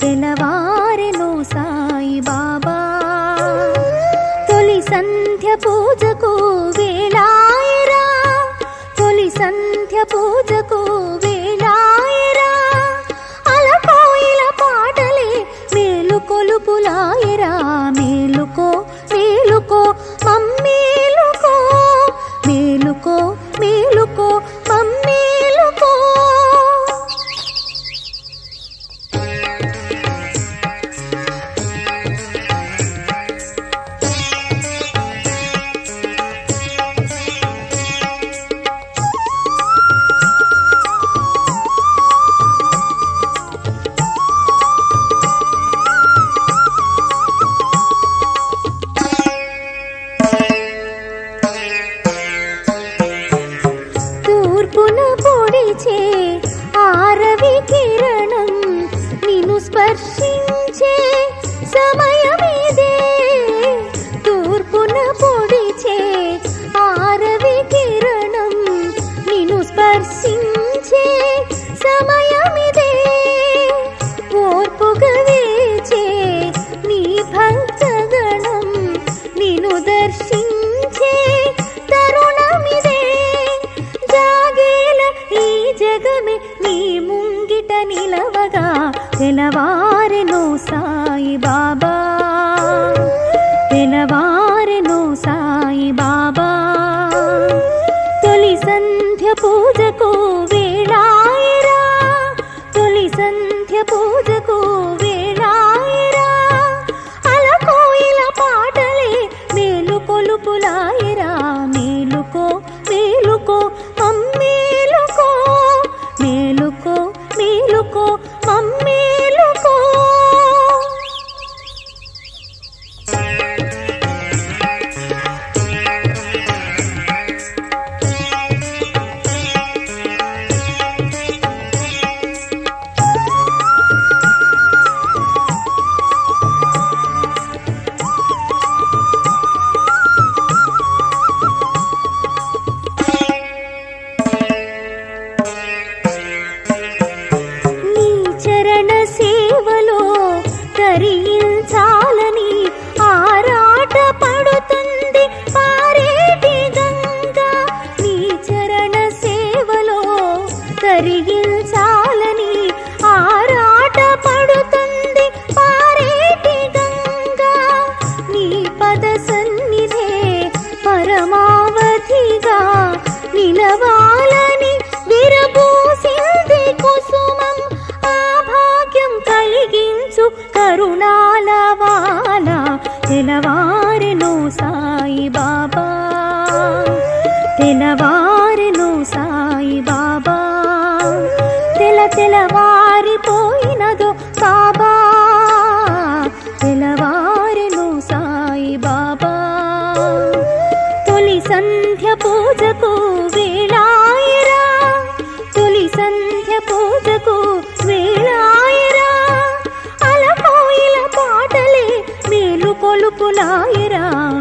తెలవారెను సాయి బాబా తొలి సంధ్య పూజకు వేళాయరా తొలి సంధ్య పూజకు వేళాయరా అలకోయిల పాటలే మేలు కొలుపులాయరా మేలుకో మేలుకో మమ్మేలుకో మేలుకో మేలుకో మమ్మేలుకో ఆరవి కిరణం నిన్ను స్పర్శించే సమయమిదే తూర్పున పొడిచే ఆరవి కిరణం నిన్ను స్పర్శించే సమయమిదే ఓర్పుగా వేచే నీ భక్తగణం నిన్ను దర్శించే తరుణమిదే జాగేల ఈ జగమే నీ ముంగిట నిలవగా తెలవారెను సాయి బాబా తెలవారెను సాయి బాబా తొలి సంధ్య పూజకు వేళాయరా తొలి సంధ్య పూజకు వేళాయరా అలకోయిల పాటలే మేలు కొలుపులాయరా మేలుకో మేలుకో మమ్మేలుకో మేలుకో మేలుకో మమ్మేలుకో తరించాలని ఆరాట పడుతుంది పారేటి గంగా నీ చరణ సేవలో తరించాలని ఆరాట పడుతుంది పారేటి గంగా నీ పద సన్నిధే పరమావధిగా నిలవాలని విరబూసింది కుసుమం ఆ భాగ్యం కలిగించు కరుణాల వాలా తెలవారెను సాయి బాబా తెలవారెను సాయి బాబా తెలవారిపోయినదో బాబా తెలవారెను సాయి బాబా తొలి సంధ్య పూజకు వేళాయరా తొలి సంధ్య పూజకు వేళాయరా అలకోయిల పాటలే మేలు కొలుపులాయరా